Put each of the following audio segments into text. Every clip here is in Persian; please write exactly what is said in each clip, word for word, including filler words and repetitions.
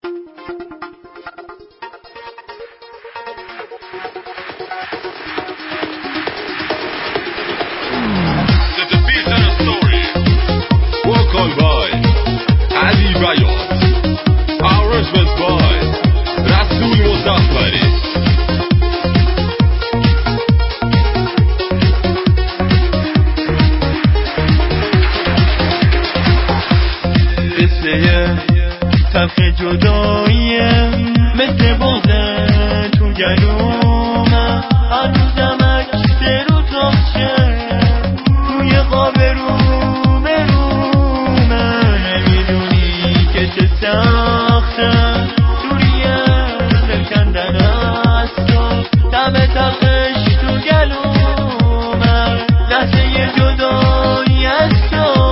تلخ جداییه مثل بغضه تو گلومه هنوزم عکس رو تاخشه توی قاب رومه رومه نمیدونی که چه سخته دوریه دل کندن از تو دم تلخش تو گلومه لحظه جدایی از تو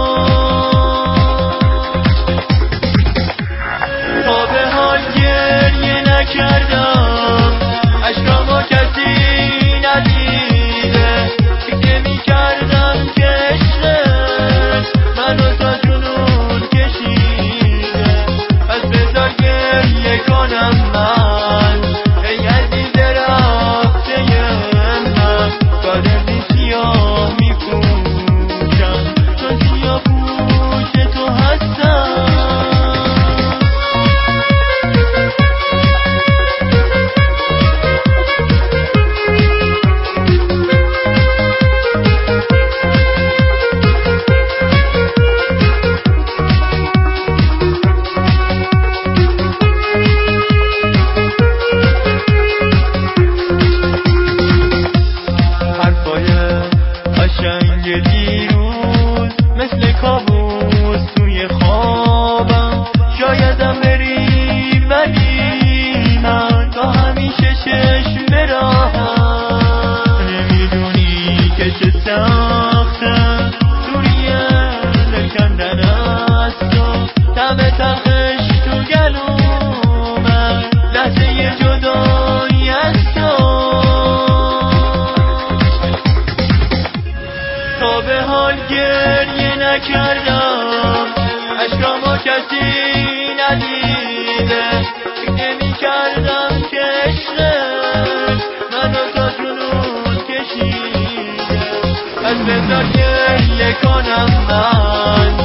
کردم عشقامو کسی ندیده فکر میکردم که عشقت منو تا جنون کشیده پس بذار گریه کنم من ای عزیز رفته من قدمی سیاه میپوشم چون سیاه پوش تو هستم قشنگ دیروز مثل کابوس توی خوابم شایدم بری ولی من تا همیشه چشم براهم نمیدونی که چه سخته دوریه دل کندن از تو طعم تلخش تو گلومه لحظه جدایی از تو تا به حال گریه نکردم عشقامو کسی ندیده فکر نمی‌کردم که عشقت منو تا جنون کشیده پس بذار گریه کنم من